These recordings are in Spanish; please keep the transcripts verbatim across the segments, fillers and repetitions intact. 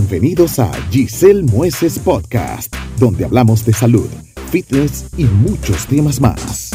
Bienvenidos a Giselle Mueces Podcast, donde hablamos de salud, fitness y muchos temas más.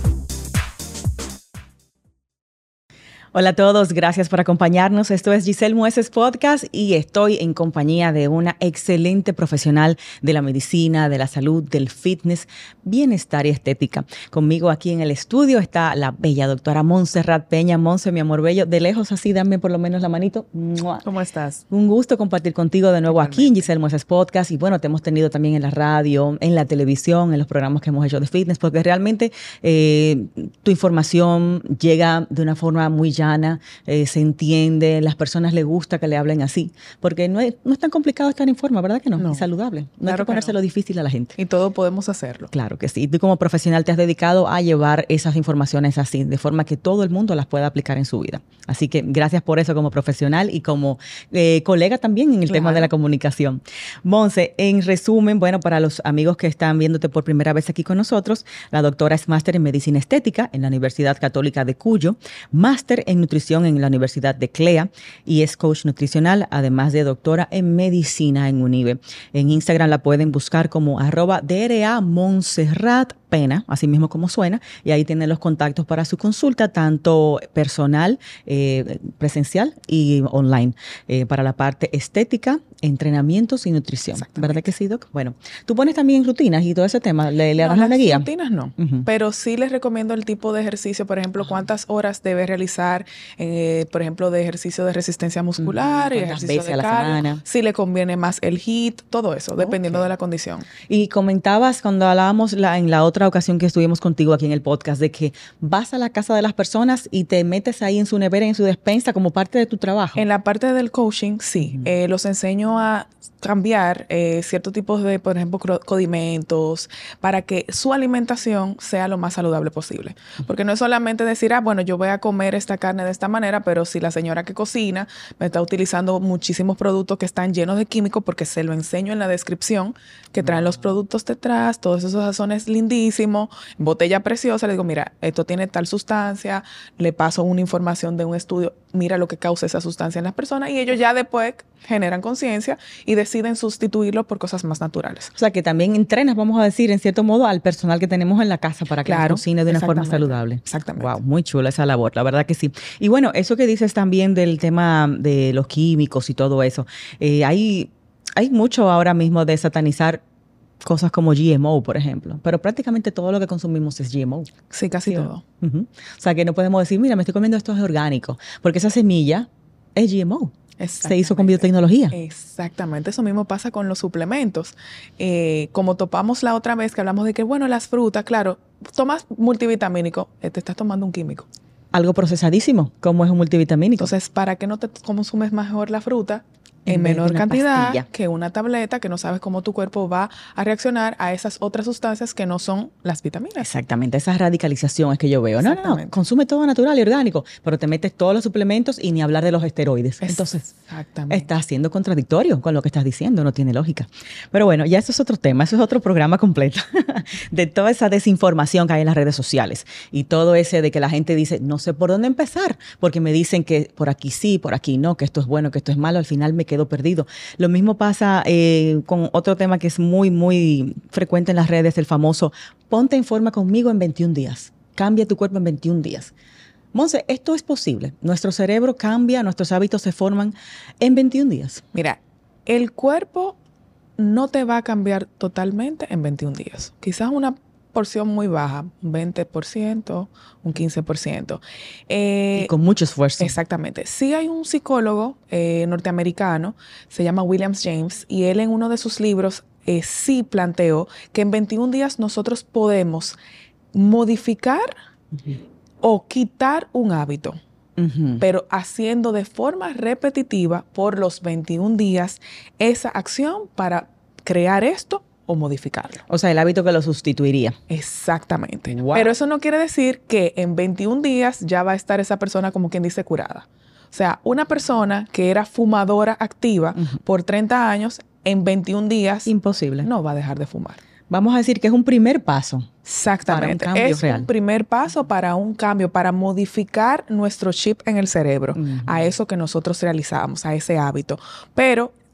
Hola a todos, gracias por acompañarnos. Esto es Giselle Mueces Podcast y estoy en compañía de una excelente profesional de la medicina, de la salud, del fitness, bienestar y estética. Conmigo aquí en el estudio está la bella doctora Montserrat Peña. Monse, mi amor bello, de lejos así, dame por lo menos la manito. ¡Mua! ¿Cómo estás? Un gusto compartir contigo de nuevo aquí en Giselle Mueces Podcast. Y bueno, te hemos tenido también en la radio, en la televisión, en los programas que hemos hecho de fitness, porque realmente eh, tu información llega de una forma muy llana, eh, se entiende, las personas les gusta que le hablen así, porque no es, no es tan complicado estar en forma, ¿verdad que no? No. Es saludable. No Claro hay que que ponérselo no. difícil a la gente. Y todo podemos hacerlo. Claro que sí. Tú como profesional te has dedicado a llevar esas informaciones así, de forma que todo el mundo las pueda aplicar en su vida. Así que gracias por eso como profesional y como eh, colega también en el Claro. tema de la comunicación. Monse, en resumen, bueno, para los amigos que están viéndote por primera vez aquí con nosotros, la doctora es máster en Medicina Estética en la Universidad Católica de Cuyo, máster en Nutrición en la Universidad de C L E A y es coach nutricional, además de doctora en Medicina en UNIBE. En Instagram la pueden buscar como arroba D R A Montserrat Pena, así mismo como suena, y ahí tienen los contactos para su consulta, tanto personal, eh, presencial y online, eh, para la parte estética, entrenamientos y nutrición. ¿Verdad que sí, Doc? Bueno, tú pones también rutinas y todo ese tema, ¿le, le No, das una las guía? rutinas no, Ujú. pero sí les recomiendo el tipo de ejercicio, por ejemplo, cuántas horas debe realizar, eh, por ejemplo, de ejercicio de resistencia muscular Ujú, y cuántas ejercicio veces de a la cardio, semana. si le conviene más el HIIT, todo eso, dependiendo Ok. de la condición. Y comentabas cuando hablábamos la, en la otra ocasión que estuvimos contigo aquí en el podcast de que vas a la casa de las personas y te metes ahí en su nevera, en su despensa como parte de tu trabajo. En la parte del coaching, sí, Ujú. eh, los enseño a cambiar eh, ciertos tipos de, por ejemplo, cro- condimentos para que su alimentación sea lo más saludable posible. Porque no es solamente decir, ah, bueno, yo voy a comer esta carne de esta manera, pero si la señora que cocina me está utilizando muchísimos productos que están llenos de químicos, porque se lo enseño en la descripción, que traen los productos detrás, todos esos sazones lindísimos, botella preciosa, le digo, mira, esto tiene tal sustancia, le paso una información de un estudio, mira lo que causa esa sustancia en las personas, y ellos ya después generan conciencia y deciden sustituirlo por cosas más naturales. O sea, que también entrenas, vamos a decir, en cierto modo, al personal que tenemos en la casa para que Claro, nos cocine de una forma exactamente, saludable. exactamente. Wow, muy chula esa labor, la verdad que sí. Y bueno, eso que dices también del tema de los químicos y todo eso, eh, hay, hay mucho ahora mismo de satanizar cosas como G M O, por ejemplo, pero prácticamente todo lo que consumimos es G M O. Sí, casi ¿Sí o no? todo. Ujú. O sea, que no podemos decir, mira, me estoy comiendo esto es orgánico, porque esa semilla es G M O. Se hizo con Exactamente. biotecnología. Exactamente, eso mismo pasa con los suplementos. Eh, como topamos la otra vez que hablamos de que, bueno, las frutas, claro, tomas multivitamínico, eh, te estás tomando un químico. Algo procesadísimo, como es un multivitamínico. Entonces, ¿para qué no te consumes mejor la fruta En en vez de menor una cantidad pastilla? que una tableta que no sabes cómo tu cuerpo va a reaccionar a esas otras sustancias que no son las vitaminas? Exactamente, esa radicalización es que yo veo. No, no, no, Exactamente. consume todo natural y orgánico, pero te metes todos los suplementos y ni hablar de los esteroides. Entonces, Exactamente. estás siendo contradictorio con lo que estás diciendo, no tiene lógica. Pero bueno, ya eso es otro tema, eso es otro programa completo de toda esa desinformación que hay en las redes sociales y todo ese de que la gente dice, no sé por dónde empezar, porque me dicen que por aquí sí, por aquí no, que esto es bueno, que esto es malo, al final me quedo perdido. Lo mismo pasa eh, con otro tema que es muy, muy frecuente en las redes, el famoso ponte en forma conmigo en veintiún días. Cambia tu cuerpo en veintiún días. Monse, esto es posible. Nuestro cerebro cambia, nuestros hábitos se forman en veintiún días. Mira, el cuerpo no te va a cambiar totalmente en veintiún días. Quizás una porción muy baja, un veinte por ciento, un quince por ciento. Eh, Y con mucho esfuerzo. Exactamente. Sí hay un psicólogo eh, norteamericano, se llama William James, y él en uno de sus libros eh, sí planteó que en veintiún días nosotros podemos modificar Uh-huh. o quitar un hábito, Uh-huh. pero haciendo de forma repetitiva por los veintiún días esa acción para crear esto o modificarlo. O sea, el hábito que lo sustituiría. Exactamente. Wow. Pero eso no quiere decir que en veintiún días ya va a estar esa persona, como quien dice, curada. O sea, una persona que era fumadora activa Ujú. por treinta años, en veintiún días Imposible. no va a dejar de fumar. Vamos a decir que es un primer paso. Exactamente. Para un cambio es real. un primer paso para un cambio, para modificar nuestro chip en el cerebro, Ujú. a eso que nosotros realizamos, a ese hábito. Pero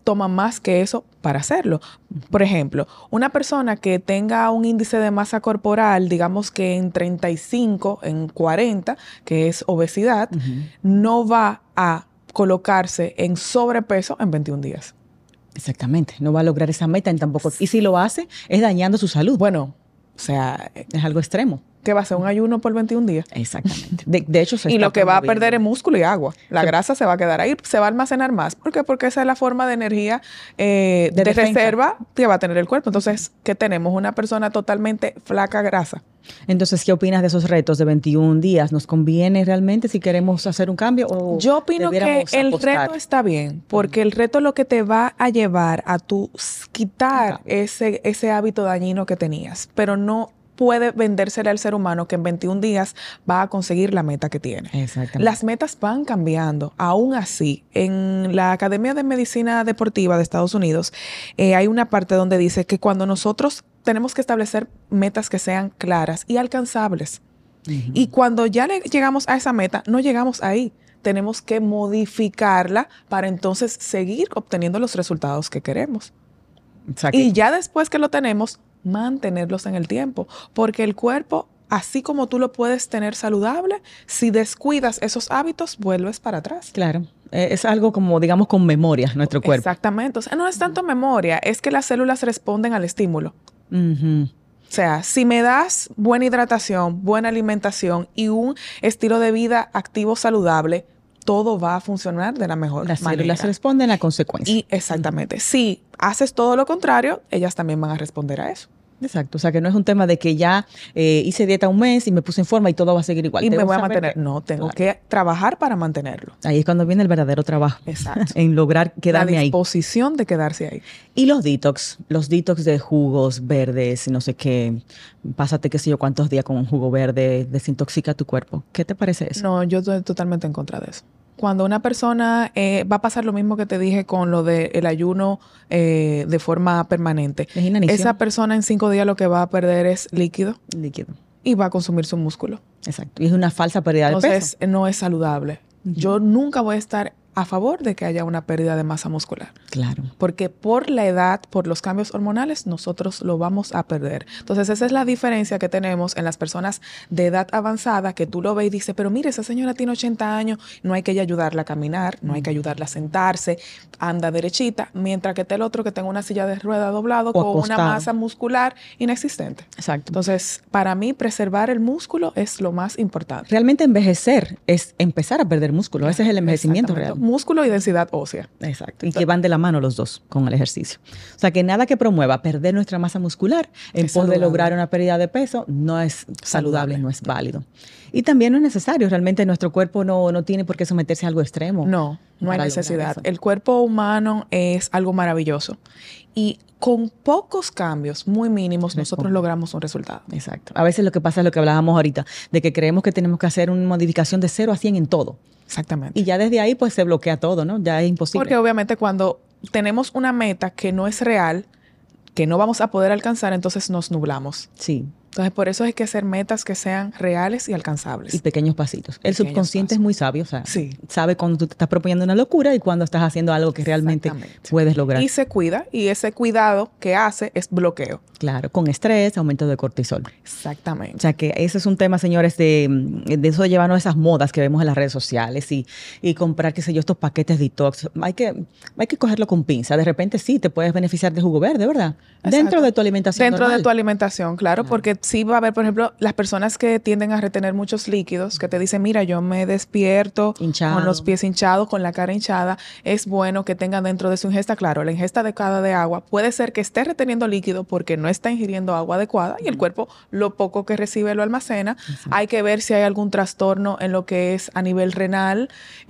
toman más que eso para hacerlo. Por ejemplo, una persona que tenga un índice de masa corporal, digamos que en treinta y cinco, en cuarenta, que es obesidad, uh-huh. no va a colocarse en sobrepeso en veintiún días. Exactamente. No va a lograr esa meta en tan poco. Y si lo hace, es dañando su salud. Bueno, o sea... es algo extremo. ¿Qué va a ser? ¿Un ayuno por veintiún días? Exactamente. De, de hecho, se Y está lo que va a promoviendo. perder es músculo y agua. La Sí. grasa se va a quedar ahí, se va a almacenar más. ¿Por qué? Porque esa es la forma de energía eh, De de, defensa. reserva que va a tener el cuerpo. Entonces, ¿qué tenemos? Una persona totalmente flaca grasa. Entonces, ¿qué opinas de esos retos de veintiún días? ¿Nos conviene realmente si queremos hacer un cambio? O Yo opino que el apostar? reto está bien, porque uh-huh. el reto lo que te va a llevar a tu quitar ese, ese hábito dañino que tenías, pero no puede vendérsela al ser humano que en veintiún días va a conseguir la meta que tiene. Exactamente. Las metas van cambiando. Aún así, en la Academia de Medicina Deportiva de Estados Unidos, eh, hay una parte donde dice que cuando nosotros tenemos que establecer metas que sean claras y alcanzables. Uh-huh. Y cuando ya le llegamos a esa meta, no llegamos ahí. Tenemos que modificarla para entonces seguir obteniendo los resultados que queremos. Exacto. Y ya después que lo tenemos, mantenerlos en el tiempo, porque el cuerpo, así como tú lo puedes tener saludable, si descuidas esos hábitos, vuelves para atrás. Claro, eh, es algo como, digamos, con memoria, nuestro cuerpo. Exactamente, o sea, no es tanto memoria, es que las células responden al estímulo. Uh-huh. O sea, si me das buena hidratación, buena alimentación y un estilo de vida activo saludable, todo va a funcionar de la mejor las manera. Las células responden a consecuencia. Y exactamente. Uh-huh. Si haces todo lo contrario, ellas también van a responder a eso. Exacto. O sea, que no es un tema de que ya eh, hice dieta un mes y me puse en forma y todo va a seguir igual. Y me voy a mantener. Que... No, tengo claro. que trabajar para mantenerlo. Ahí es cuando viene el verdadero trabajo. Exacto. En lograr quedarme ahí. La disposición ahí. de quedarse ahí. Y los detox, los detox de jugos verdes, no sé qué, pásate qué sé yo cuántos días con un jugo verde, desintoxica tu cuerpo. ¿Qué te parece eso? No, yo estoy totalmente en contra de eso. Cuando una persona eh, va a pasar lo mismo que te dije con lo del ayuno eh, de forma permanente. Es inanición. Esa persona en cinco días lo que va a perder es líquido. Líquido. Y va a consumir su músculo. Exacto. Y es una falsa pérdida Entonces, de peso. Entonces, no es saludable. Uh-huh. Yo nunca voy a estar a favor de que haya una pérdida de masa muscular. Claro. Porque por la edad, por los cambios hormonales, nosotros lo vamos a perder. Entonces, esa es la diferencia que tenemos en las personas de edad avanzada, que tú lo ves y dices, pero mire, esa señora tiene ochenta años, no hay que ayudarla a caminar, no hay que ayudarla a sentarse, anda derechita, mientras que está el otro que tenga una silla de rueda doblado o con acostado. Una masa muscular inexistente. Exacto. Entonces, para mí, preservar el músculo es lo más importante. Realmente envejecer es empezar a perder músculo. Ese es el envejecimiento real. Músculo y densidad ósea. Exacto. Y que van de la mano los dos con el ejercicio. O sea, que nada que promueva perder nuestra masa muscular en pos de lograr una pérdida de peso no es saludable, saludable, no es válido. Y también no es necesario. Realmente nuestro cuerpo no, no tiene por qué someterse a algo extremo. No, no hay necesidad. El cuerpo humano es algo maravilloso. Y con pocos cambios muy mínimos nosotros logramos un resultado. Exacto. A veces lo que pasa es lo que hablábamos ahorita, de que creemos que tenemos que hacer una modificación de cero a cien en todo. Exactamente. Y ya desde ahí pues se bloquea todo, ¿no? Ya es imposible. Porque obviamente cuando tenemos una meta que no es real, que no vamos a poder alcanzar, entonces nos nublamos. Sí. Entonces, por eso hay que hacer metas que sean reales y alcanzables. Y pequeños pasitos. El pequeños subconsciente pasos. Es muy sabio, o sea, sí. sabe cuando tú te estás proponiendo una locura y cuando estás haciendo algo que realmente puedes lograr. Y se cuida, y ese cuidado que hace es bloqueo. Claro, con estrés, aumento de cortisol. Exactamente. O sea, que ese es un tema, señores, de, de eso de llevarnos esas modas que vemos en las redes sociales y, y comprar, qué sé yo, estos paquetes detox. Hay que, hay que cogerlo con pinza. De repente sí, te puedes beneficiar de jugo verde, ¿verdad? Exacto. Dentro de tu alimentación Dentro normal. de tu alimentación, claro, claro, porque sí va a haber, por ejemplo, las personas que tienden a retener muchos líquidos, que te dicen, mira, yo me despierto hinchado. Con los pies hinchados, con la cara hinchada, es bueno que tengan dentro de su ingesta, claro, la ingesta adecuada de agua, puede ser que esté reteniendo líquido porque no está ingiriendo agua adecuada y el cuerpo lo poco que recibe lo almacena. Sí. Hay que ver si hay algún trastorno en lo que es a nivel renal,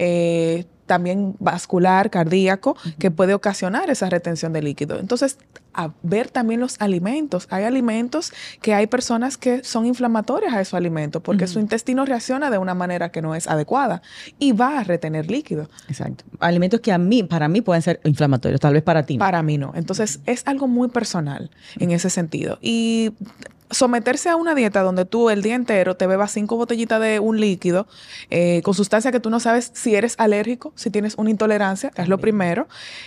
eh, también vascular, cardíaco, uh-huh. que puede ocasionar esa retención de líquido. Entonces, a ver también los alimentos. Hay alimentos que hay personas que son inflamatorias a esos alimentos porque uh-huh. su intestino reacciona de una manera que no es adecuada y va a retener líquido. Exacto. Alimentos que a mí, para mí pueden ser inflamatorios, tal vez para ti. Para mí no. Entonces, es algo muy personal uh-huh. en ese sentido. Y someterse a una dieta donde tú el día entero te bebas cinco botellitas de un líquido eh, con sustancia que tú no sabes si eres alérgico, si tienes una intolerancia, también. Es lo primero.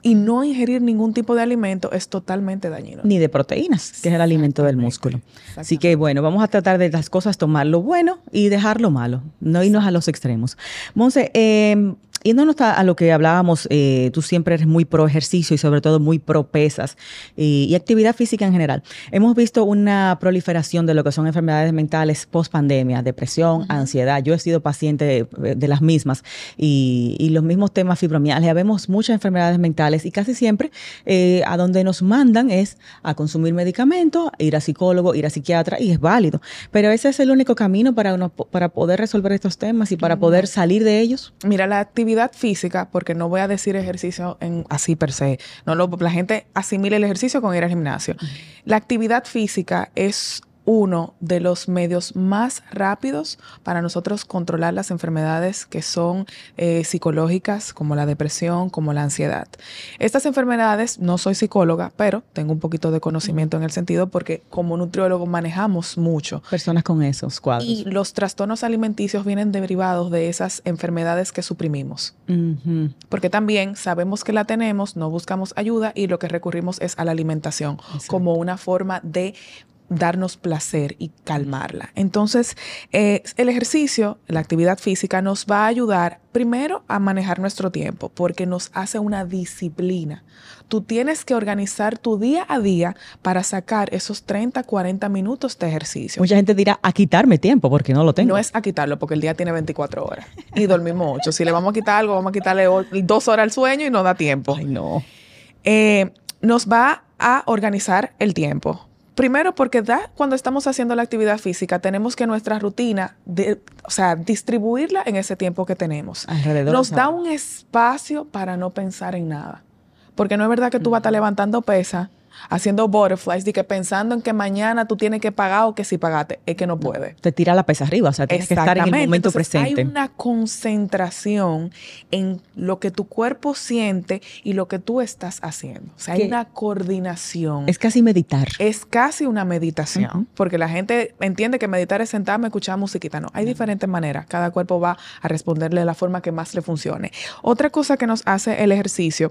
y no ingerir ningún tipo de alimento es totalmente dañino. Ni de proteínas, que es el alimento del músculo. Así que bueno, vamos a tratar de las cosas, tomar lo bueno y dejar lo malo, no irnos a los extremos. Monse, eh, yéndonos a, a lo que hablábamos, eh, tú siempre eres muy pro ejercicio y sobre todo muy pro pesas y, y actividad física en general. Hemos visto una proliferación de lo que son enfermedades mentales post pandemia, depresión, uh-huh. ansiedad. Yo he sido paciente de, de las mismas y, y los mismos temas fibromialgia. Vemos muchas enfermedades mentales y casi siempre eh, a donde nos mandan es a consumir medicamentos, ir a psicólogo, ir a psiquiatra y es válido. Pero ese es el único camino para, uno, para poder resolver estos temas y para poder salir de ellos. Mira, la actividad física, porque no voy a decir ejercicio en, así per se, no lo, la gente asimila el ejercicio con ir al gimnasio. Uh-huh. La actividad física es uno de los medios más rápidos para nosotros controlar las enfermedades que son eh, psicológicas, como la depresión, como la ansiedad. Estas enfermedades, no soy psicóloga, pero tengo un poquito de conocimiento en el sentido porque como nutriólogo manejamos mucho. Personas con esos cuadros. Y los trastornos alimenticios vienen derivados de esas enfermedades que suprimimos. Uh-huh. Porque también sabemos que la tenemos, no buscamos ayuda y lo que recurrimos es a la alimentación. Exacto. Como una forma de darnos placer y calmarla. Entonces, eh, el ejercicio, la actividad física nos va a ayudar primero a manejar nuestro tiempo porque nos hace una disciplina. Tú tienes que organizar tu día a día para sacar esos treinta, cuarenta minutos de ejercicio. Mucha gente dirá a quitarme tiempo porque no lo tengo. No es a quitarlo porque el día tiene veinticuatro horas y dormimos ocho. Si le vamos a quitar algo, vamos a quitarle dos horas al sueño y no da tiempo. Ay, no. Eh, nos va a organizar el tiempo. Primero porque da, cuando estamos haciendo la actividad física, tenemos que nuestra rutina, de, o sea, distribuirla en ese tiempo que tenemos. Alrededor. Nos da un espacio para no pensar en nada. Porque no es verdad que tú vas a estar levantando pesas, haciendo butterflies, de que pensando en que mañana tú tienes que pagar o que si pagaste, es que no puede. Te tira la pesa arriba, o sea, tienes que estar en el momento Entonces, presente. Hay una concentración en lo que tu cuerpo siente y lo que tú estás haciendo. O sea, hay una coordinación. Es casi meditar. Es casi una meditación, uh-huh. porque la gente entiende que meditar es sentarme, escuchar musiquita. No, hay uh-huh. diferentes maneras. Cada cuerpo va a responderle de la forma que más le funcione. Otra cosa que nos hace el ejercicio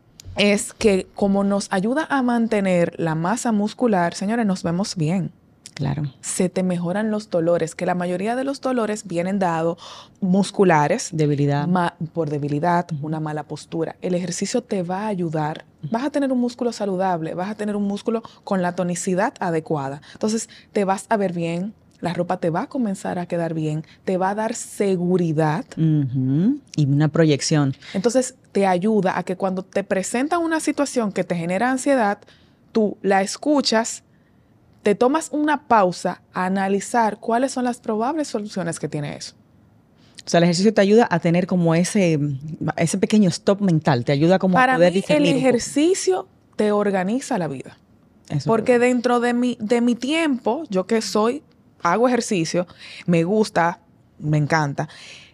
es que como nos ayuda a mantener la masa muscular, señores, nos vemos bien. Claro. Se te mejoran los dolores, que la mayoría de los dolores vienen dados musculares. Debilidad. Ma- por debilidad, uh-huh. una mala postura. El ejercicio te va a ayudar. Uh-huh. Vas a tener un músculo saludable, vas a tener un músculo con la tonicidad adecuada. Entonces, te vas a ver bien. La ropa te va a comenzar a quedar bien, te va a dar seguridad. Uh-huh. Y una proyección. Entonces, te ayuda a que cuando te presentan una situación que te genera ansiedad, tú la escuchas, te tomas una pausa a analizar cuáles son las probables soluciones que tiene eso. O sea, el ejercicio te ayuda a tener como ese, ese pequeño stop mental, te ayuda como Para a poder mí, discernir. el ejercicio te organiza la vida. Eso porque dentro de mi, de mi tiempo, yo que soy... hago ejercicio, me gusta, me encanta.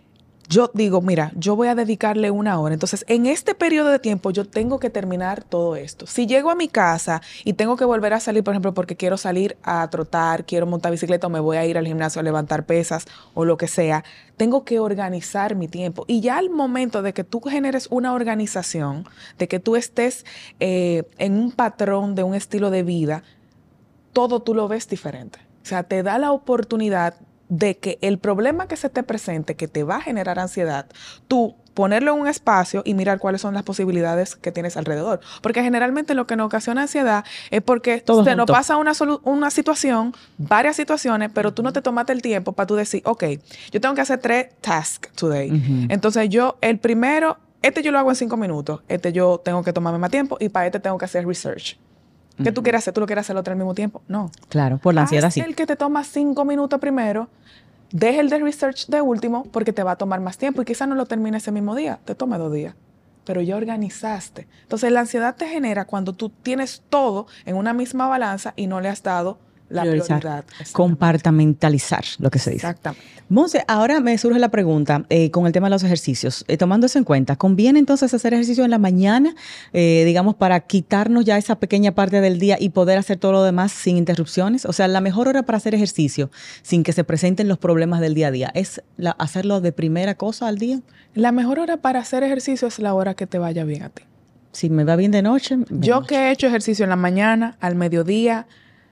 Yo digo, mira, yo voy a dedicarle una hora. Entonces, en este periodo de tiempo, yo tengo que terminar todo esto. Si llego a mi casa y tengo que volver a salir, por ejemplo, porque quiero salir a trotar, quiero montar bicicleta o me voy a ir al gimnasio a levantar pesas o lo que sea, tengo que organizar mi tiempo. Y ya al momento de que tú generes una organización, de que tú estés eh, en un patrón de un estilo de vida, todo tú lo ves diferente. O sea, te da la oportunidad de que el problema que se te presente, que te va a generar ansiedad, tú ponerlo en un espacio y mirar cuáles son las posibilidades que tienes alrededor. Porque generalmente lo que nos ocasiona ansiedad es porque Todo se junto. nos pasa una, solu- una situación, varias situaciones, pero tú no te tomaste el tiempo para tú decir, ok, yo tengo que hacer tres tasks today. Uh-huh. Entonces yo, el primero, este yo lo hago en cinco minutos, este yo tengo que tomarme más tiempo y para este tengo que hacer research. ¿Qué tú quieres hacer? ¿Tú lo quieres hacer el otro al mismo tiempo? No. Claro, por la ansiedad Haz sí. el que te toma cinco minutos primero, deja el de research de último porque te va a tomar más tiempo y quizás no lo termine ese mismo día, te tome dos días. Pero ya organizaste. Entonces la ansiedad te genera cuando tú tienes todo en una misma balanza y no le has dado la priorizar, prioridad. compartimentalizar, lo que se dice. Exactamente. Monse, ahora me surge la pregunta eh, con el tema de los ejercicios. Eh, tomando eso en cuenta, ¿conviene entonces hacer ejercicio en la mañana, eh, digamos, para quitarnos ya esa pequeña parte del día y poder hacer todo lo demás sin interrupciones? O sea, la mejor hora para hacer ejercicio sin que se presenten los problemas del día a día, ¿es la, hacerlo de primera cosa al día? La mejor hora para hacer ejercicio es la hora que te vaya bien a ti. Si me va bien de noche, de Yo noche. que he hecho ejercicio en la mañana, al mediodía,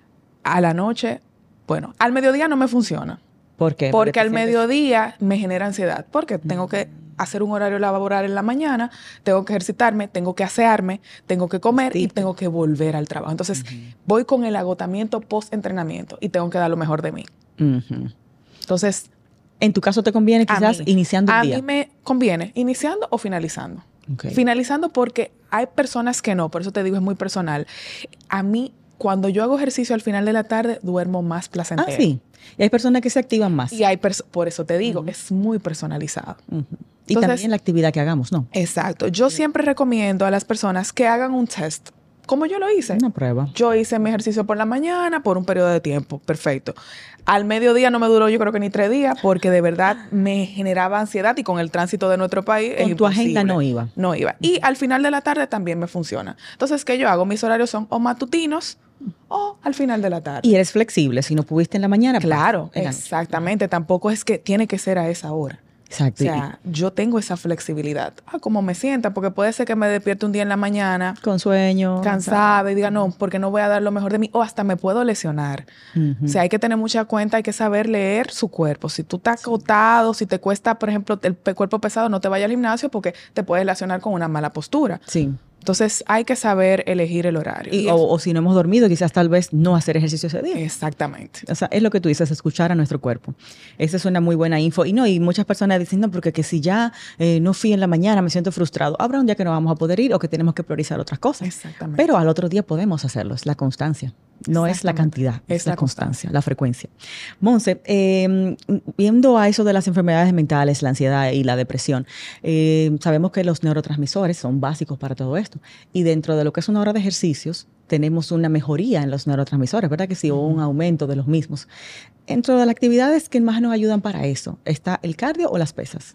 a la noche, bueno, al mediodía no me funciona. ¿Por qué? Porque te al sientes- mediodía me genera ansiedad. Porque tengo que hacer un horario laboral en la mañana, tengo que ejercitarme, tengo que asearme, tengo que comer y Vestirte. tengo que volver al trabajo. Entonces, voy con el agotamiento post-entrenamiento y tengo que dar lo mejor de mí. Ujú. Entonces, En tu caso te conviene a quizás mí- iniciando el a día. mí me conviene iniciando o finalizando. Ok. Finalizando porque hay personas que no, por eso te digo, es muy personal. A mí, cuando yo hago ejercicio al final de la tarde, duermo más Ah, placentero. sí. Y hay personas que se activan más. Y hay perso- por eso te digo, es muy personalizado. Ujú. Y Entonces- también la actividad que hagamos, ¿no? Exacto. Yo siempre recomiendo a las personas que hagan un test, como yo lo hice. Una prueba. Yo hice mi ejercicio por la mañana por un periodo de tiempo. Perfecto. Al mediodía no me duró yo creo que ni tres días porque de verdad me generaba ansiedad y con el tránsito de nuestro país es Con tu agenda imposible. no iba. No iba. Y al final de la tarde también me funciona. Entonces, ¿qué yo hago? Mis horarios son o matutinos o al final de la tarde. Y eres flexible. Si no pudiste en la mañana, pues, Claro, en la noche. exactamente. Tampoco es que tiene que ser a esa hora. O Exacto. Y- sea, yo tengo esa flexibilidad. Ah, como me sienta, porque puede ser que me despierte un día en la mañana con sueño. cansada y diga, no, porque no voy a dar lo mejor de mí, o hasta me puedo lesionar. Ujú. O sea, hay que tener mucha cuenta, hay que saber leer su cuerpo. Si tú estás agotado, si te cuesta, por ejemplo, el pe- cuerpo pesado, no te vayas al gimnasio porque te puedes lesionar con una mala postura. Sí. Entonces, hay que saber elegir el horario. Y- Y o, es- o si no hemos dormido, quizás tal vez no hacer ejercicio ese día. Exactamente. O sea, es lo que tú dices, escuchar a nuestro cuerpo. Esa es una muy buena info. Y no, y muchas personas dicen, no, porque que si ya eh, no fui en la mañana, me siento frustrado. Habrá un día que no vamos a poder ir o que tenemos que priorizar otras cosas. Exactamente. Pero al otro día podemos hacerlo. Es la constancia. No es la Exactamente. cantidad, es, Es la la constancia, la frecuencia. Monse, eh, viendo a eso de las enfermedades mentales, la ansiedad y la depresión, eh, sabemos que los neurotransmisores son básicos para todo esto. Y dentro de lo que es una hora de ejercicios, tenemos una mejoría en los neurotransmisores, ¿verdad que sí? O un aumento de los mismos. Dentro de las actividades que más nos ayudan para eso, ¿está el cardio o las pesas?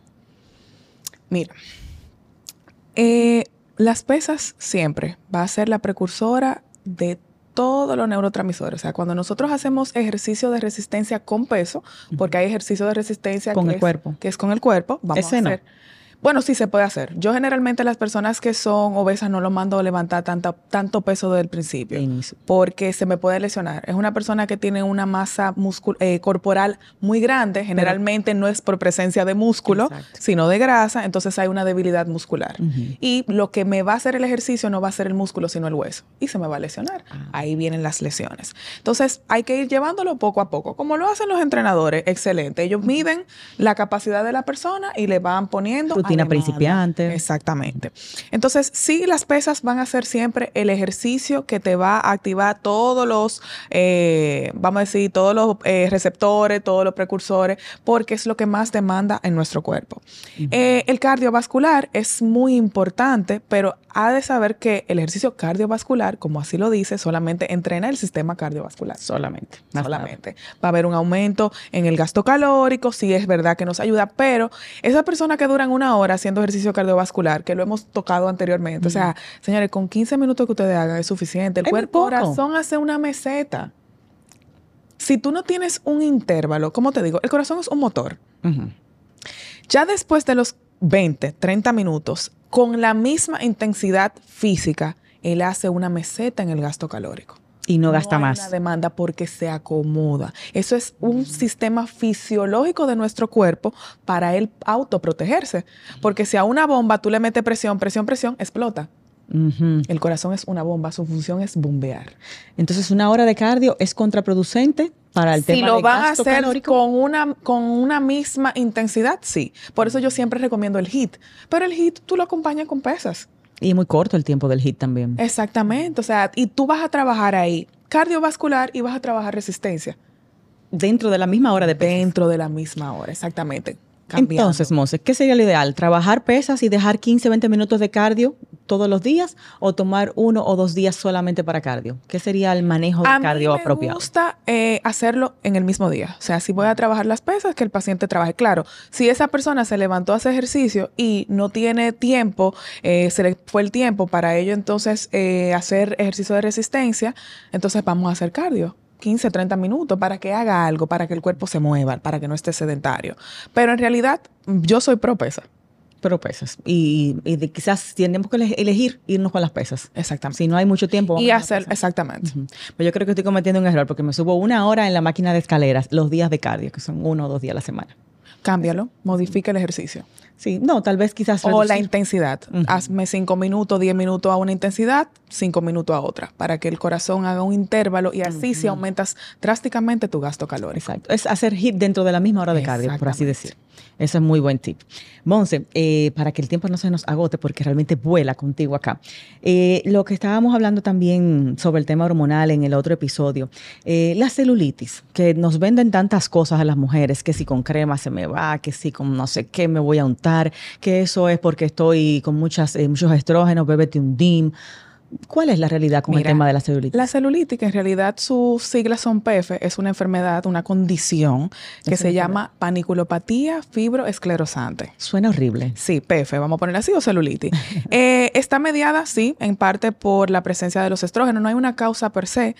Mira, eh, las pesas siempre va a ser la precursora de todos los neurotransmisores. O sea, cuando nosotros hacemos ejercicio de resistencia con peso, porque hay ejercicio de resistencia Con que el es, cuerpo. que es con el cuerpo, vamos Ese a no. hacer. Bueno, sí se puede hacer. Yo generalmente las personas que son obesas no los mando a levantar tanta, tanto peso desde el principio. De inicio. Porque se me puede lesionar. Es una persona que tiene una masa muscul- eh, corporal muy grande. Generalmente no es por presencia de músculo, Exacto. sino de grasa. Entonces hay una debilidad muscular. Ujú. Y lo que me va a hacer el ejercicio no va a ser el músculo, sino el hueso. Y se me va a lesionar. Ah. Ahí vienen las lesiones. Entonces hay que ir llevándolo poco a poco. Como lo hacen los entrenadores, excelente. Ellos miden la capacidad de la persona y le van poniendo Rutina a demanda. principiante. Exactamente. Entonces, sí, las pesas van a ser siempre el ejercicio que te va a activar todos los, eh, vamos a decir, todos los eh, receptores, todos los precursores, porque es lo que más demanda en nuestro cuerpo. Eh, el cardiovascular es muy importante, pero ha de saber que el ejercicio cardiovascular, como así lo dice, solamente entrena el sistema cardiovascular. Solamente. Más nada. Solamente. Va a haber un aumento en el gasto calórico, sí es verdad que nos ayuda, pero esas personas que duran una hora haciendo ejercicio cardiovascular, que lo hemos tocado anteriormente, o sea, señores, con quince minutos que ustedes hagan es suficiente. El Es muy cuerpo poco. corazón hace una meseta. Si tú no tienes un intervalo, ¿cómo te digo? El corazón es un motor. Ujú. Ya después de los veinte, treinta minutos, con la misma intensidad física, él hace una meseta en el gasto calórico. Y no gasta hay más. una demanda porque se acomoda. Eso es un sistema fisiológico de nuestro cuerpo para él autoprotegerse. Porque si a una bomba tú le metes presión, presión, presión, explota. Ujú. El corazón es una bomba, su función es bombear. Entonces, una hora de cardio es contraproducente para el Si tema lo de van a gasto hacer calórico. con una, con una misma intensidad, sí. Por eso yo siempre recomiendo el HIIT. Pero el HIIT tú lo acompañas con pesas. Y es muy corto el tiempo del hit también. Exactamente. O sea, y tú vas a trabajar ahí cardiovascular y vas a trabajar resistencia. Dentro de la misma hora de pesas. Dentro de la misma hora, exactamente. Cambiando. Entonces, Monse, ¿qué sería lo ideal? ¿Trabajar pesas y dejar quince, veinte minutos de cardio todos los días o tomar uno o dos días solamente para cardio? ¿Qué sería el manejo de A cardio mí me apropiado? gusta eh, hacerlo en el mismo día. O sea, si voy a trabajar las pesas, que el paciente trabaje. Claro, si esa persona se levantó a hacer ejercicio y no tiene tiempo, eh, se le fue el tiempo para ello, entonces eh, hacer ejercicio de resistencia, entonces vamos a hacer cardio. quince, treinta minutos para que haga algo, para que el cuerpo se mueva, para que no esté sedentario. Pero en realidad, yo soy pro pesa. Pero pesas. Y, y de, quizás tenemos que elegir irnos con las pesas. Exactamente. Si no hay mucho tiempo. Y hacer, exactamente. Uh-huh. Pero yo creo que estoy cometiendo un error porque me subo una hora en la máquina de escaleras los días de cardio, que son uno o dos días a la semana. Cámbialo, modifica el ejercicio. Sí, no, tal vez quizás... O reducir. la intensidad. Uh-huh. Hazme cinco minutos, diez minutos a una intensidad, cinco minutos a otra, para que el corazón haga un intervalo y así uh-huh. si aumentas drásticamente tu gasto calórico. Exacto. Es hacer hit dentro de la misma hora de cardio, por así decir. Ese es muy buen tip. Monse, eh, para que el tiempo no se nos agote, porque realmente vuela contigo acá. Eh, lo que estábamos hablando también sobre el tema hormonal en el otro episodio, eh, la celulitis, que nos venden tantas cosas a las mujeres, que si con crema se me va, que si con no sé qué me voy a untar, que eso es porque estoy con muchas, eh, muchos estrógenos, bébete un D I M. ¿Cuál es la realidad con Mira, el tema de la celulitis? La celulitis, que en realidad sus siglas son P F, es una enfermedad, una condición que se llama paniculopatía fibroesclerosante. Suena horrible. Sí, P F, vamos a ponerla así, o celulitis. eh, está mediada, sí, en parte por la presencia de los estrógenos. No hay una causa per se.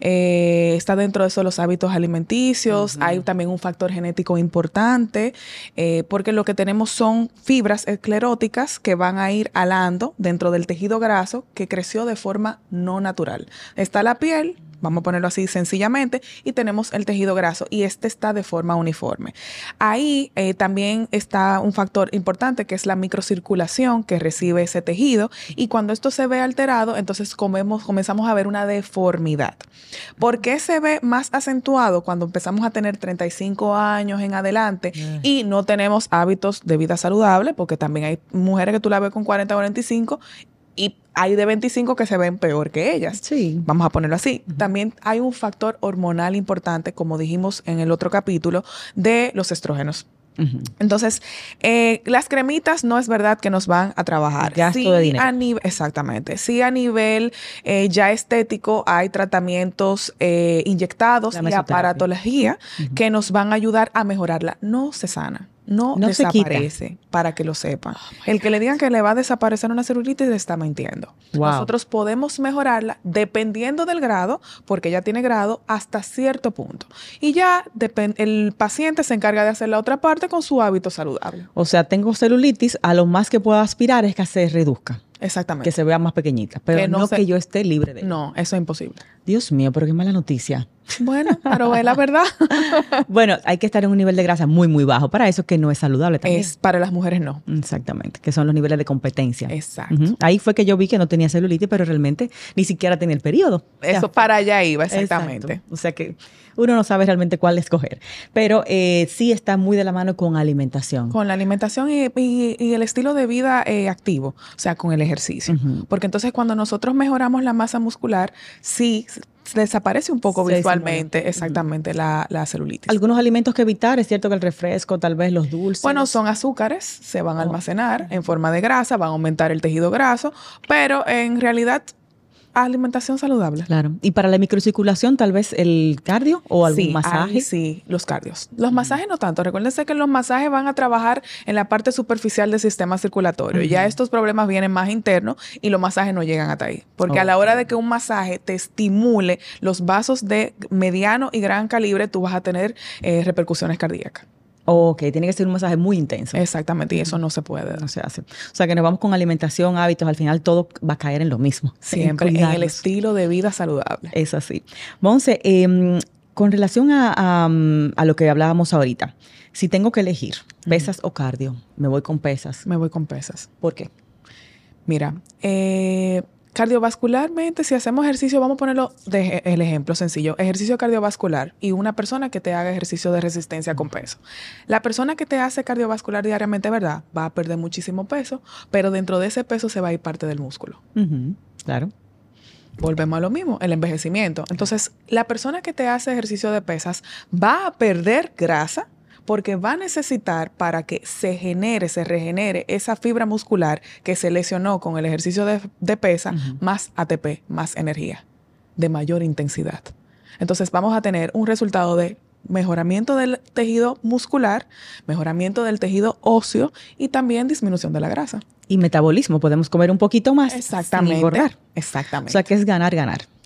Eh, está dentro de eso los hábitos alimenticios. Uh-huh. Hay también un factor genético importante, eh, porque lo que tenemos son fibras escleróticas que van a ir alando dentro del tejido graso que creció de forma no natural. Está la piel, vamos a ponerlo así sencillamente, y tenemos el tejido graso y este está de forma uniforme. Ahí eh, también está un factor importante que es la microcirculación que recibe ese tejido y cuando esto se ve alterado, entonces comemos, comenzamos a ver una deformidad. ¿Por qué se ve más acentuado cuando empezamos a tener treinta y cinco años en adelante yeah. y no tenemos hábitos de vida saludable? Porque también hay mujeres que tú la ves con cuarenta, cuarenta y cinco y hay de veinticinco que se ven peor que ellas. Sí. Vamos a ponerlo así. Uh-huh. También hay un factor hormonal importante, como dijimos en el otro capítulo, de los estrógenos. Uh-huh. Entonces, eh, las cremitas no es verdad que nos van a trabajar. Gasto sí, de dinero. A nive- exactamente. Sí, a nivel eh, ya estético hay tratamientos eh, inyectados y aparatología uh-huh. que nos van a ayudar a mejorarla. No se sana. No, no desaparece, para que lo sepan. Oh, el que le digan que le va a desaparecer una celulitis le está mintiendo. Wow. Nosotros podemos mejorarla dependiendo del grado, porque ella tiene grado hasta cierto punto. Y ya depend- el paciente se encarga de hacer la otra parte con su hábito saludable. O sea, tengo celulitis, a lo más que puedo aspirar es que se reduzca. Exactamente. Que se vea más pequeñita, pero que no, no se... que yo esté libre de ella. No, eso es imposible. Dios mío, pero qué mala noticia. Bueno, pero es la verdad. Bueno, hay que estar en un nivel de grasa muy, muy bajo. Para eso que no es saludable también. Es, para las mujeres no. Exactamente, que son los niveles de competencia. Exacto. Uh-huh. Ahí fue que yo vi que no tenía celulitis, pero realmente ni siquiera tenía el periodo. Eso ya. Para allá iba, exactamente. Exacto. O sea que uno no sabe realmente cuál escoger. Pero eh, sí está muy de la mano con alimentación. Con la alimentación y, y, y el estilo de vida eh, activo, o sea, con el ejercicio. Uh-huh. Porque entonces cuando nosotros mejoramos la masa muscular, sí desaparece un poco sí, visualmente, sí, exactamente, uh-huh. la, la celulitis. Algunos alimentos que evitar, es cierto que el refresco, tal vez los dulces. Bueno, son azúcares, se van a almacenar oh. en forma de grasa, van a aumentar el tejido graso, pero en realidad alimentación saludable. Claro. Y para la microcirculación, tal vez el cardio o algún sí, masaje. Ahí sí, los cardios. Los uh-huh. masajes no tanto. Recuérdense que los masajes van a trabajar en la parte superficial del sistema circulatorio. Uh-huh. Ya estos problemas vienen más internos y los masajes no llegan hasta ahí. Porque okay. a la hora de que un masaje te estimule los vasos de mediano y gran calibre, tú vas a tener eh, repercusiones cardíacas. Ok, tiene que ser un masaje muy intenso. Exactamente, y eso no se puede. No se hace. O sea, que nos vamos con alimentación, hábitos, al final todo va a caer en lo mismo. Siempre en, en el estilo de vida saludable. Es así. Monse, eh, con relación a, a, a lo que hablábamos ahorita, si tengo que elegir pesas uh-huh. o cardio, me voy con pesas. Me voy con pesas. ¿Por qué? Mira, eh... cardiovascularmente, si hacemos ejercicio, vamos a ponerlo de el ejemplo sencillo, ejercicio cardiovascular y una persona que te haga ejercicio de resistencia con peso. La persona que te hace cardiovascular diariamente, ¿verdad? Va a perder muchísimo peso, pero dentro de ese peso se va a ir parte del músculo. Uh-huh. Claro. Volvemos a lo mismo, el envejecimiento. Entonces, la persona que te hace ejercicio de pesas va a perder grasa, porque va a necesitar para que se genere, se regenere esa fibra muscular que se lesionó con el ejercicio de, de pesa, uh-huh. más A T P, más energía, de mayor intensidad. Entonces vamos a tener un resultado de mejoramiento del tejido muscular, mejoramiento del tejido óseo y también disminución de la grasa. Y metabolismo, podemos comer un poquito más Exactamente, sin engordar. Exactamente. O sea que es ganar, ganar.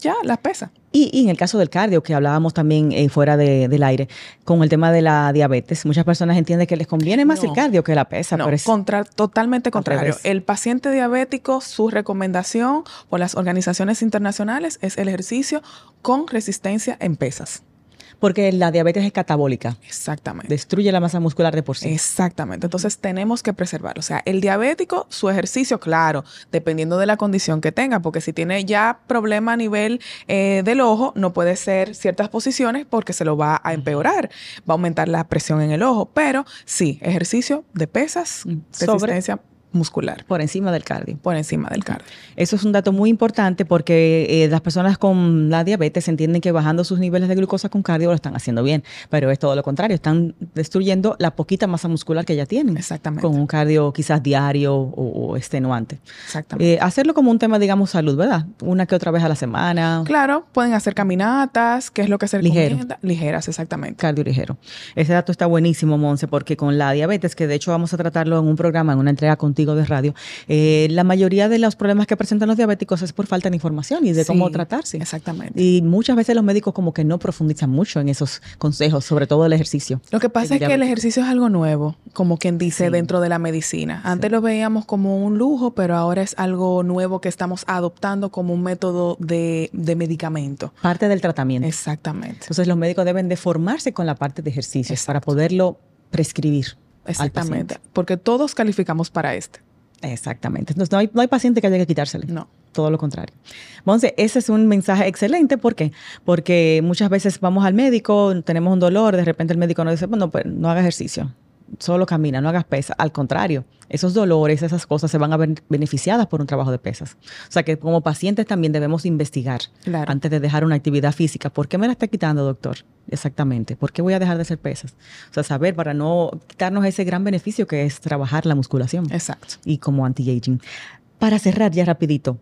ya las pesa. Y, y en el caso del cardio, que hablábamos también eh, fuera de, del aire, con el tema de la diabetes, muchas personas entienden que les conviene más No. el cardio que la pesa. No, pero es contra, totalmente contrario. revés. El paciente diabético, su recomendación por las organizaciones internacionales es el ejercicio con resistencia en pesas. porque la diabetes es catabólica. Exactamente. Destruye la masa muscular de por sí. Exactamente. Entonces tenemos que preservarlo. O sea, el diabético, su ejercicio, claro, dependiendo de la condición que tenga, porque si tiene ya problema a nivel eh, del ojo, no puede ser ciertas posiciones porque se lo va a empeorar. Va a aumentar la presión en el ojo. Pero sí, ejercicio de pesas, Sobre- resistencia muscular, Por encima del cardio. por encima del cardio. Eso es un dato muy importante porque eh, las personas con la diabetes entienden que bajando sus niveles de glucosa con cardio lo están haciendo bien, pero es todo lo contrario, están destruyendo la poquita masa muscular que ya tienen. Exactamente. Con un cardio quizás diario o, o extenuante. Exactamente. Eh, hacerlo como un tema, digamos, salud, ¿verdad? Una que otra vez a la semana. Claro, pueden hacer caminatas, que es lo que se Ligero. recomienda. Ligeras, exactamente. Cardio ligero. Ese dato está buenísimo, Monse, porque con la diabetes, que de hecho vamos a tratarlo en un programa, en una entrega contigo de radio, eh, la mayoría de los problemas que presentan los diabéticos es por falta de información y de Sí, cómo tratarse. exactamente. Y muchas veces los médicos como que no profundizan mucho en esos consejos, sobre todo el ejercicio. Lo que pasa El es que el diabético. ejercicio es algo nuevo, como quien dice, Sí. dentro de la medicina. Antes lo veíamos como un lujo, pero ahora es algo nuevo que estamos adoptando como un método de, de medicamento. Parte del tratamiento. Exactamente. Entonces los médicos deben de formarse con la parte de ejercicios Exacto. para poderlo prescribir al Exactamente. paciente. Porque todos calificamos para este. Exactamente. Entonces no hay, no hay paciente que haya que quitársele. No. Todo lo contrario. Monse, ese es un mensaje excelente. ¿Por qué? Porque muchas veces vamos al médico, tenemos un dolor, de repente el médico nos dice, bueno, pues no haga ejercicio, solo camina, no hagas pesas. Al contrario, esos dolores, esas cosas se van a ver beneficiadas por un trabajo de pesas. O sea que como pacientes también debemos investigar Claro. antes de dejar una actividad física. ¿Por qué me la está quitando, doctor? Exactamente. ¿Por qué voy a dejar de hacer pesas? O sea, saber para no quitarnos ese gran beneficio que es trabajar la musculación. Exacto. Y como anti-aging. Para cerrar ya rapidito,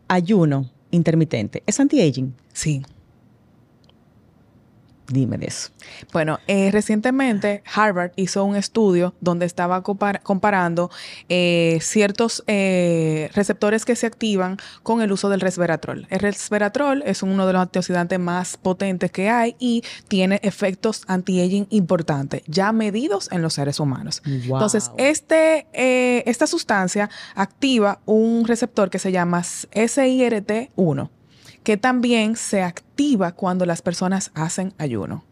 ayuno intermitente, ¿es anti-aging? Sí. Dime de eso. Bueno, eh, recientemente Harvard hizo un estudio donde estaba compar- comparando eh, ciertos eh, receptores que se activan con el uso del resveratrol. El resveratrol es uno de los antioxidantes más potentes que hay y tiene efectos anti-aging importantes, ya medidos en los seres humanos. Wow. Entonces, este, eh, esta sustancia activa un receptor que se llama S I R T uno, que también se activa cuando las personas hacen ayuno.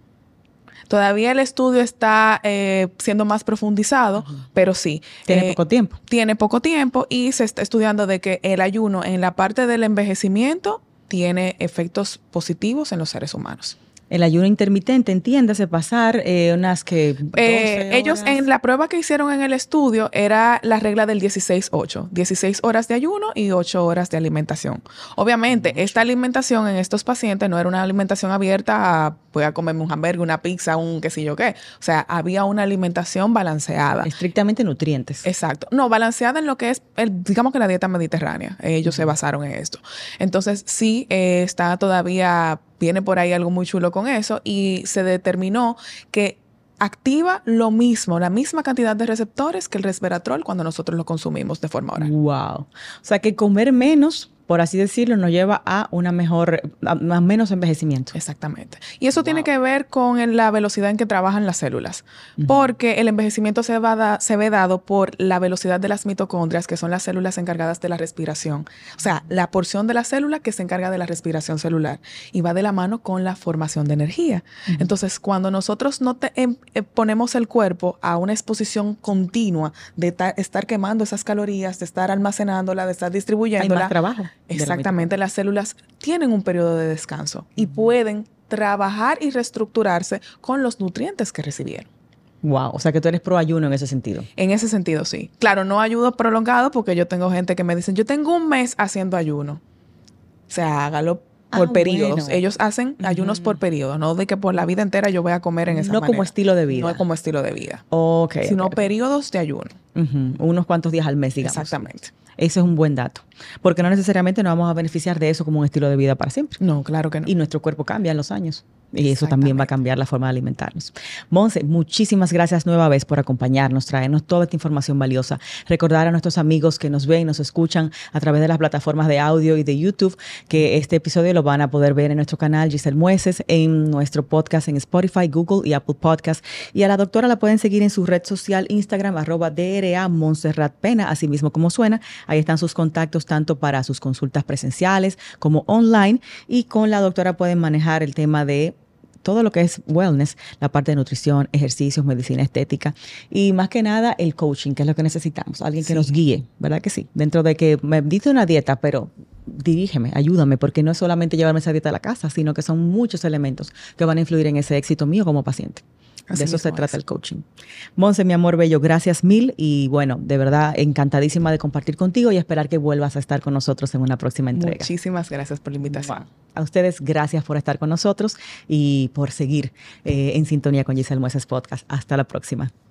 Todavía el estudio está eh, siendo más profundizado, uh-huh. pero sí. Tiene eh, poco tiempo. Tiene poco tiempo y se está estudiando de que el ayuno en la parte del envejecimiento tiene efectos positivos en los seres humanos. El ayuno intermitente, entiéndase, pasar eh, unas que... Eh, ellos en la prueba que hicieron en el estudio era la regla del dieciséis ocho. dieciséis horas de ayuno y ocho horas de alimentación. Obviamente, mm-hmm. esta alimentación en estos pacientes no era una alimentación abierta a voy a comerme un hamburger, una pizza, un qué sé yo qué. O sea, había una alimentación balanceada. Estrictamente nutrientes. Exacto. No, balanceada en lo que es, el, digamos que la dieta mediterránea. Ellos mm-hmm. se basaron en esto. Entonces, sí, eh, está todavía... Viene por ahí algo muy chulo con eso y se determinó que activa lo mismo, la misma cantidad de receptores que el resveratrol cuando nosotros lo consumimos de forma oral. Wow. O sea que comer menos, por así decirlo, nos lleva a una mejor, a menos envejecimiento. Exactamente. Y eso Wow. tiene que ver con el, la velocidad en que trabajan las células. Uh-huh. Porque el envejecimiento se, va da, se ve dado por la velocidad de las mitocondrias, que son las células encargadas de la respiración. O sea, la porción de la célula que se encarga de la respiración celular. Y va de la mano con la formación de energía. Uh-huh. Entonces, cuando nosotros no te, eh, eh, ponemos el cuerpo a una exposición continua de ta- estar quemando esas calorías, de estar almacenándola, de estar distribuyéndola. Hay más trabajo. Exactamente, las células tienen un periodo de descanso y uh-huh. pueden trabajar y reestructurarse con los nutrientes que recibieron. Wow, o sea que tú eres pro ayuno en ese sentido. En ese sentido, sí. Claro, no ayuno prolongado porque yo tengo gente que me dicen, yo tengo un mes haciendo ayuno. O sea, hágalo por ah, periodos. Bueno. Ellos hacen ayunos uh-huh. por periodos, no de que por la vida entera yo voy a comer en esa no manera. No como estilo de vida. No como estilo de vida. Ok. Sino okay, periodos okay. de ayuno. Uh-huh. Unos cuantos días al mes, digamos. Exactamente. Ese es un buen dato, porque no necesariamente nos vamos a beneficiar de eso como un estilo de vida para siempre. No, claro que no. Y nuestro cuerpo cambia en los años. Y eso también va a cambiar la forma de alimentarnos. Monse, muchísimas gracias nueva vez por acompañarnos, traernos toda esta información valiosa. Recordar a nuestros amigos que nos ven, nos escuchan a través de las plataformas de audio y de YouTube, que este episodio lo van a poder ver en nuestro canal Giselle Mueces, en nuestro podcast en Spotify, Google y Apple Podcast. Y a la doctora la pueden seguir en su red social Instagram, arroba D R A Montserrat Pena, así mismo como suena. Ahí están sus contactos tanto para sus consultas presenciales como online. Y con la doctora pueden manejar el tema de todo lo que es wellness, la parte de nutrición, ejercicios, medicina estética y más que nada el coaching, que es lo que necesitamos. Alguien que sí. nos guíe, ¿verdad que sí? Dentro de que me dice una dieta, pero dirígeme, ayúdame, porque no es solamente llevarme esa dieta a la casa, sino que son muchos elementos que van a influir en ese éxito mío como paciente. Así de eso se trata es. el coaching. Monse, mi amor bello, gracias mil y bueno, de verdad encantadísima de compartir contigo y esperar que vuelvas a estar con nosotros en una próxima entrega. Muchísimas gracias por la invitación. Wow. A ustedes, gracias por estar con nosotros y por seguir eh, en sintonía con Giselle Mueces Podcast. Hasta la próxima.